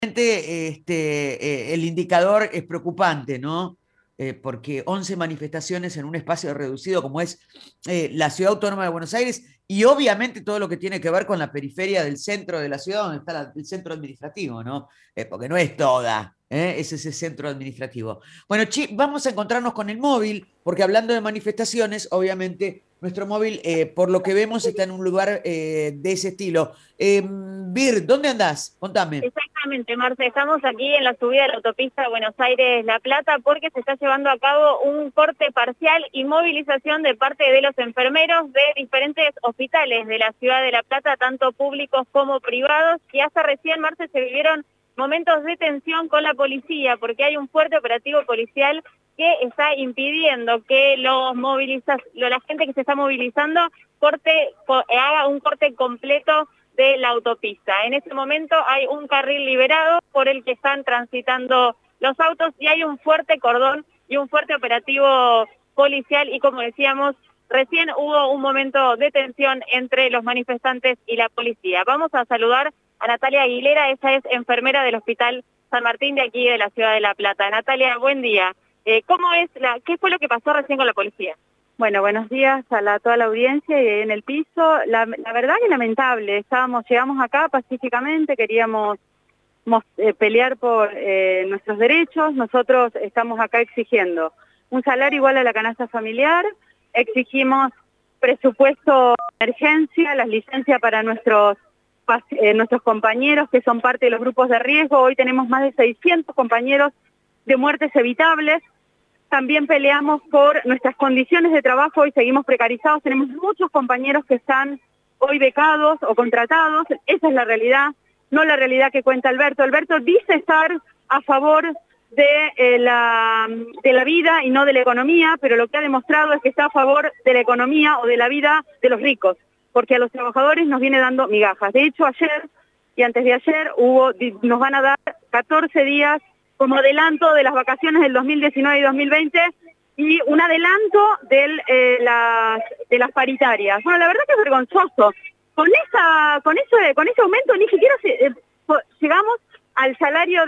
El indicador es preocupante, ¿no? Porque 11 manifestaciones en un espacio reducido como es la Ciudad Autónoma de Buenos Aires y obviamente todo lo que tiene que ver con la periferia del centro de la ciudad, donde está el centro administrativo, ¿no? Porque no es toda, es ese centro administrativo. Bueno, vamos a encontrarnos con el móvil, porque hablando de manifestaciones, obviamente nuestro móvil, por lo que vemos, está en un lugar de ese estilo. Bir, ¿dónde andás? Contame. Exactamente, Marce, estamos aquí en la subida de la autopista Buenos Aires-La Plata porque se está llevando a cabo un corte parcial y movilización de parte de los enfermeros de diferentes hospitales de la ciudad de La Plata, tanto públicos como privados, y hasta recién, Marce, se vivieron momentos de tensión con la policía porque hay un fuerte operativo policial que está impidiendo que la gente que se está movilizando haga un corte completo de la autopista. En este momento hay un carril liberado por el que están transitando los autos y hay un fuerte cordón y un fuerte operativo policial y, como decíamos, recién hubo un momento de tensión entre los manifestantes y la policía. Vamos a saludar a Natalia Aguilera, ella es enfermera del Hospital San Martín de aquí de la ciudad de La Plata. Natalia, buen día. ¿Qué fue lo que pasó recién con la policía? Bueno, buenos días a toda la audiencia y en el piso. La verdad que lamentable, llegamos acá pacíficamente, queríamos pelear por nuestros derechos. Nosotros estamos acá exigiendo un salario igual a la canasta familiar, exigimos presupuesto de emergencia, las licencias para nuestros compañeros que son parte de los grupos de riesgo. Hoy tenemos más de 600 compañeros de muertes evitables. También peleamos por nuestras condiciones de trabajo y seguimos precarizados. Tenemos muchos compañeros que están hoy becados o contratados. Esa es la realidad, no la realidad que cuenta Alberto. Alberto dice estar a favor de la vida y no de la economía, pero lo que ha demostrado es que está a favor de la economía o de la vida de los ricos, porque a los trabajadores nos viene dando migajas. De hecho, ayer y antes de ayer nos van a dar 14 días como adelanto de las vacaciones del 2019 y 2020 y un adelanto de las paritarias. Bueno, la verdad que es vergonzoso. Con ese aumento ni siquiera llegamos al salario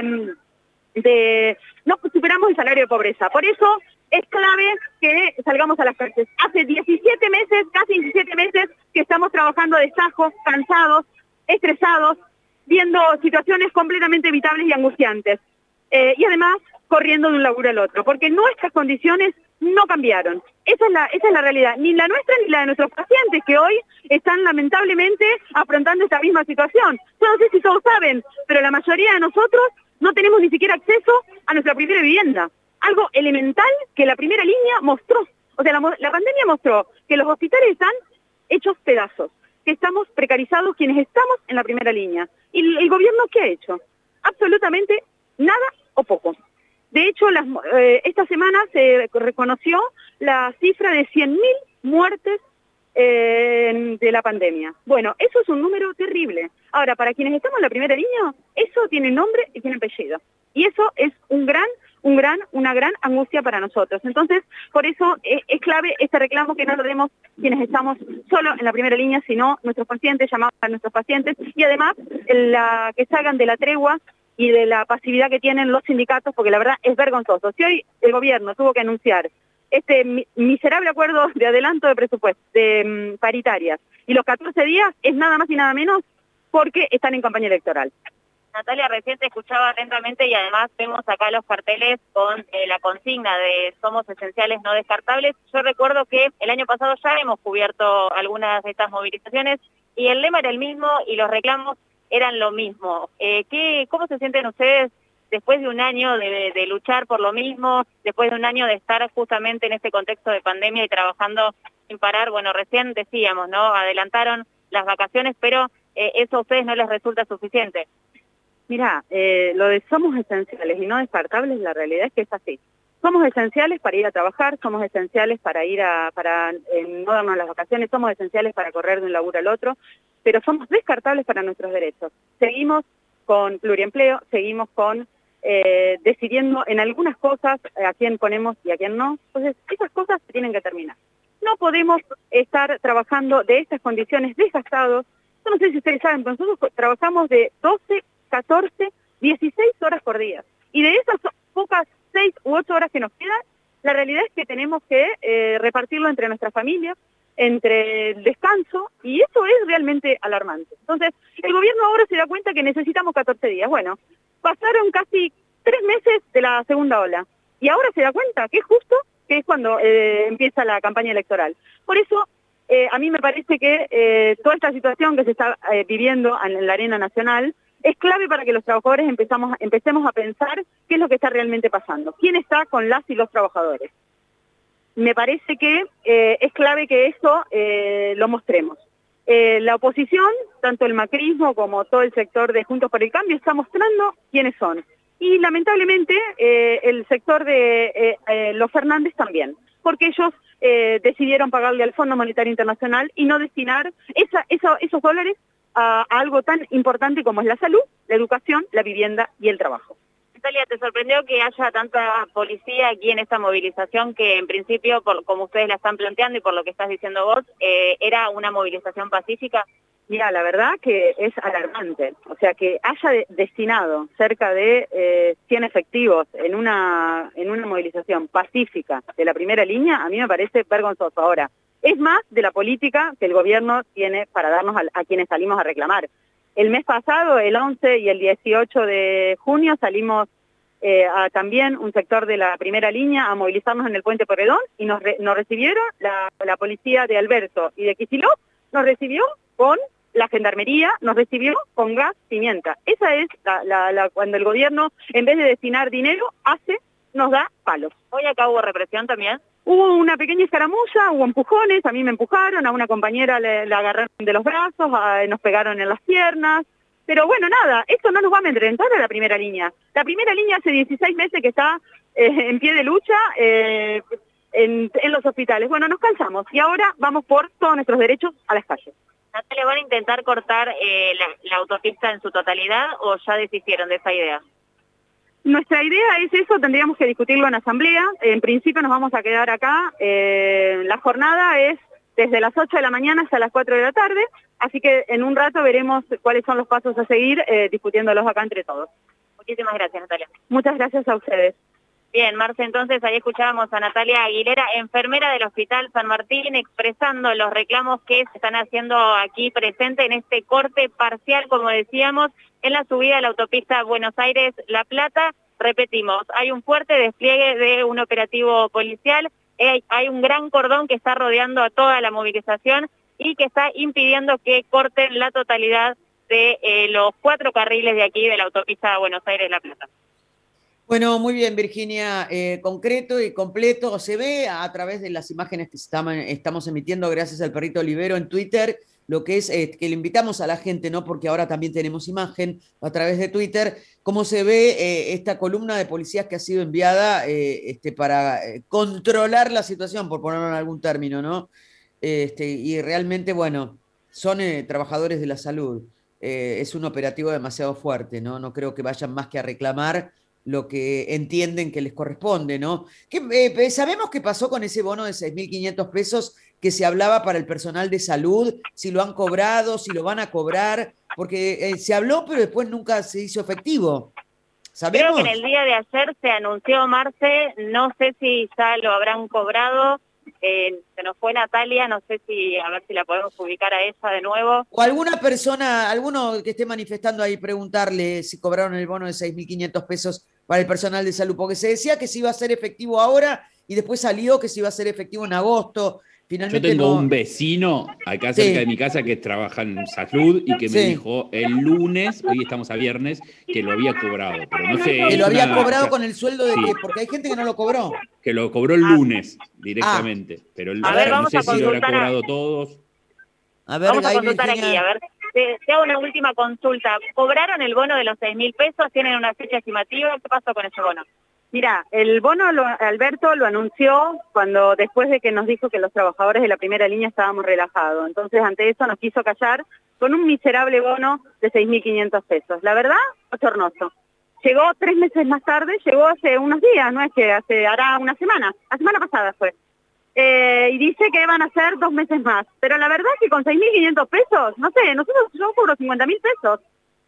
no superamos el salario de pobreza. Por eso es clave que salgamos a las calles. Hace 17 meses, casi 17 meses, que estamos trabajando a destajo, cansados, estresados, viendo situaciones completamente evitables y angustiantes. Y además corriendo de un laburo al otro, porque nuestras condiciones no cambiaron. Esa es la realidad, ni la nuestra ni la de nuestros pacientes, que hoy están lamentablemente afrontando esta misma situación. Yo no sé si todos saben, pero la mayoría de nosotros no tenemos ni siquiera acceso a nuestra primera vivienda. Algo elemental que la primera línea mostró. O sea, la pandemia mostró que los hospitales están hechos pedazos, que estamos precarizados quienes estamos en la primera línea. ¿Y el gobierno qué ha hecho? Absolutamente nada o poco. De hecho, esta semana se reconoció la cifra de 100.000 muertes de la pandemia. Bueno, eso es un número terrible. Ahora, para quienes estamos en la primera línea, eso tiene nombre y tiene apellido. Y eso es una gran angustia para nosotros. Entonces, por eso es clave este reclamo, que no lo demos quienes estamos solo en la primera línea, sino nuestros pacientes, llamamos a nuestros pacientes, y además que salgan de la tregua y de la pasividad que tienen los sindicatos, porque la verdad es vergonzoso. Si hoy el gobierno tuvo que anunciar este miserable acuerdo de adelanto de presupuesto, de paritarias, y los 14 días, es nada más y nada menos porque están en campaña electoral. Natalia, recién te escuchaba atentamente y además vemos acá los carteles con la consigna de somos esenciales no descartables. Yo recuerdo que el año pasado ya hemos cubierto algunas de estas movilizaciones y el lema era el mismo y los reclamos eran lo mismo. ¿Cómo se sienten ustedes después de un año de luchar por lo mismo, después de un año de estar justamente en este contexto de pandemia y trabajando sin parar? Bueno, recién decíamos, ¿no? Adelantaron las vacaciones, pero eso a ustedes no les resulta suficiente. Mira, lo de somos esenciales y no descartables, la realidad es que es así. Somos esenciales para ir a trabajar, somos esenciales para no darnos las vacaciones, somos esenciales para correr de un laburo al otro, pero somos descartables para nuestros derechos. Seguimos con pluriempleo, seguimos con decidiendo en algunas cosas a quién ponemos y a quién no. Entonces, esas cosas se tienen que terminar. No podemos estar trabajando de estas condiciones desgastados. Yo no sé si ustedes saben, pero nosotros trabajamos de 12, 14 16 horas por día. Y de esas pocas 6 u 8 horas que nos quedan, la realidad es que tenemos que repartirlo entre nuestras familias, entre el descanso, y eso es realmente alarmante. Entonces, el gobierno ahora se da cuenta que necesitamos 14 días. Bueno, pasaron casi 3 meses de la segunda ola, y ahora se da cuenta que es justo, que es cuando empieza la campaña electoral. Por eso, a mí me parece que toda esta situación que se está viviendo en la arena nacional es clave para que los trabajadores empecemos a pensar qué es lo que está realmente pasando, quién está con las y los trabajadores. Me parece que es clave que eso lo mostremos. La oposición, tanto el macrismo como todo el sector de Juntos por el Cambio, está mostrando quiénes son. Y lamentablemente el sector de los Fernández también, porque ellos decidieron pagarle al Fondo Monetario Internacional y no destinar esos dólares a algo tan importante como es la salud, la educación, la vivienda y el trabajo. Natalia, ¿te sorprendió que haya tanta policía aquí en esta movilización que en principio, como ustedes la están planteando y por lo que estás diciendo vos, era una movilización pacífica? Mira, la verdad que es alarmante. O sea, que haya destinado cerca de 100 efectivos en una movilización pacífica de la primera línea, a mí me parece vergonzoso. Ahora, es más de la política que el gobierno tiene para darnos a quienes salimos a reclamar. El mes pasado, el 11 y el 18 de junio, salimos también un sector de la primera línea a movilizarnos en el Puente Porredón y nos recibieron la policía de Alberto y de Kicillof, nos recibió con la gendarmería, nos recibió con gas pimienta. Esa es cuando el gobierno, en vez de destinar dinero, nos da palos. ¿Hoy acá hubo represión también? Hubo una pequeña escaramuza, hubo empujones, a mí me empujaron, a una compañera la agarraron de los brazos, nos pegaron en las piernas, pero bueno, nada, esto no nos va a amedrentar a la primera línea. La primera línea hace 16 meses que está en pie de lucha en los hospitales. Bueno, nos cansamos y ahora vamos por todos nuestros derechos a las calles. ¿Natalia, van a intentar cortar la autopista en su totalidad o ya desistieron de esa idea? Nuestra idea es eso, tendríamos que discutirlo en asamblea. En principio nos vamos a quedar acá. La jornada es desde las 8 de la mañana hasta las 4 de la tarde, así que en un rato veremos cuáles son los pasos a seguir discutiéndolos acá entre todos. Muchísimas gracias, Natalia. Muchas gracias a ustedes. Bien, Marce, entonces ahí escuchábamos a Natalia Aguilera, enfermera del Hospital San Martín, expresando los reclamos que se están haciendo aquí presente en este corte parcial, como decíamos, en la subida a la autopista Buenos Aires-La Plata. Repetimos, hay un fuerte despliegue de un operativo policial, hay un gran cordón que está rodeando a toda la movilización y que está impidiendo que corten la totalidad de los 4 carriles de aquí de la autopista Buenos Aires-La Plata. Bueno, muy bien, Virginia, concreto y completo. Se ve a través de las imágenes que estamos emitiendo gracias al Perrito Olivero en Twitter, lo que es que le invitamos a la gente, ¿no? Porque ahora también tenemos imagen a través de Twitter, cómo se ve esta columna de policías que ha sido enviada para controlar la situación, por ponerlo en algún término, ¿no? Y realmente, bueno, son trabajadores de la salud. Es un operativo demasiado fuerte, ¿no? No creo que vayan más que a reclamar lo que entienden que les corresponde, ¿no? ¿Sabemos qué pasó con ese bono de 6.500 pesos que se hablaba para el personal de salud? Si lo han cobrado, si lo van a cobrar, porque se habló, pero después nunca se hizo efectivo. ¿Sabemos? Creo que en el día de ayer se anunció, Marce, no sé si ya lo habrán cobrado. Se nos fue Natalia, no sé a ver si la podemos ubicar a ella de nuevo. O alguna persona, alguno que esté manifestando ahí, preguntarle si cobraron el bono de 6.500 pesos para el personal de salud, porque se decía que se iba a hacer efectivo ahora y después salió que se iba a hacer efectivo en agosto. Finalmente yo tengo un vecino acá cerca de mi casa que trabaja en salud y que me dijo el lunes, hoy estamos a viernes, que lo había cobrado. Pero no sé. Que lo había cobrado con el sueldo de qué, porque hay gente que no lo cobró. Que lo cobró el lunes directamente. Pero no sé si lo habrá cobrado todos. A ver, vamos a consultar aquí, a ver. Te hago una última consulta. ¿Cobraron el bono de los 6.000 pesos? ¿Tienen una fecha estimativa? ¿Qué pasó con ese bono? Mira, el bono Alberto lo anunció después de que nos dijo que los trabajadores de la primera línea estábamos relajados. Entonces, ante eso nos quiso callar con un miserable bono de 6.500 pesos. La verdad, bochornoso. Llegó 3 meses más tarde, llegó hace unos días, no es que hará una semana. La semana pasada fue. Y dice que van a ser 2 meses más. Pero la verdad es que con 6.500 pesos, no sé, yo cobro 50.000 pesos.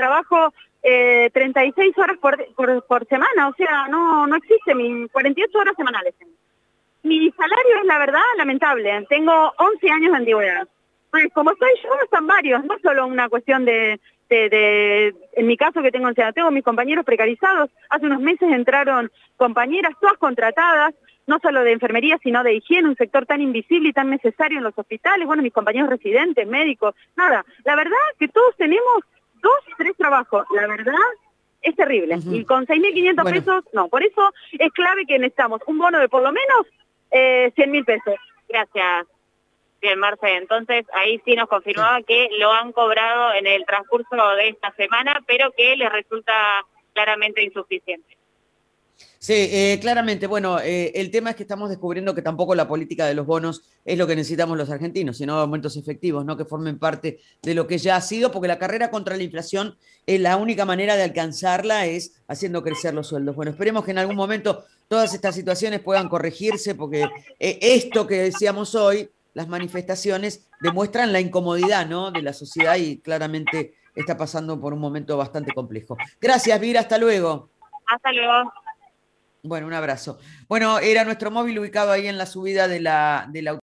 trabajo 36 horas por semana, o sea, no existe, 48 horas semanales. Mi salario es, la verdad, lamentable. Tengo 11 años de antigüedad. Pues como estoy yo, están varios, no solo una cuestión en mi caso que tengo 11 años, tengo mis compañeros precarizados. Hace unos meses entraron compañeras, todas contratadas, no solo de enfermería, sino de higiene, un sector tan invisible y tan necesario en los hospitales. Bueno, mis compañeros residentes, médicos, nada. La verdad que todos tenemos 2, 3 trabajos. La verdad es terrible. Y con 6.500 pesos, no. Por eso es clave que necesitamos un bono de por lo menos 100.000 pesos. Gracias. Bien, Marce, entonces ahí sí nos confirmaba que lo han cobrado en el transcurso de esta semana, pero que les resulta claramente insuficiente. Sí, claramente. Bueno, el tema es que estamos descubriendo que tampoco la política de los bonos es lo que necesitamos los argentinos, sino aumentos efectivos, ¿no? Que formen parte de lo que ya ha sido, porque la carrera contra la inflación, la única manera de alcanzarla es haciendo crecer los sueldos. Bueno, esperemos que en algún momento todas estas situaciones puedan corregirse, porque esto que decíamos hoy, las manifestaciones, demuestran la incomodidad, ¿no? De la sociedad y claramente está pasando por un momento bastante complejo. Gracias, Vira, hasta luego. Hasta luego. Bueno, un abrazo. Bueno, era nuestro móvil ubicado ahí en la subida de la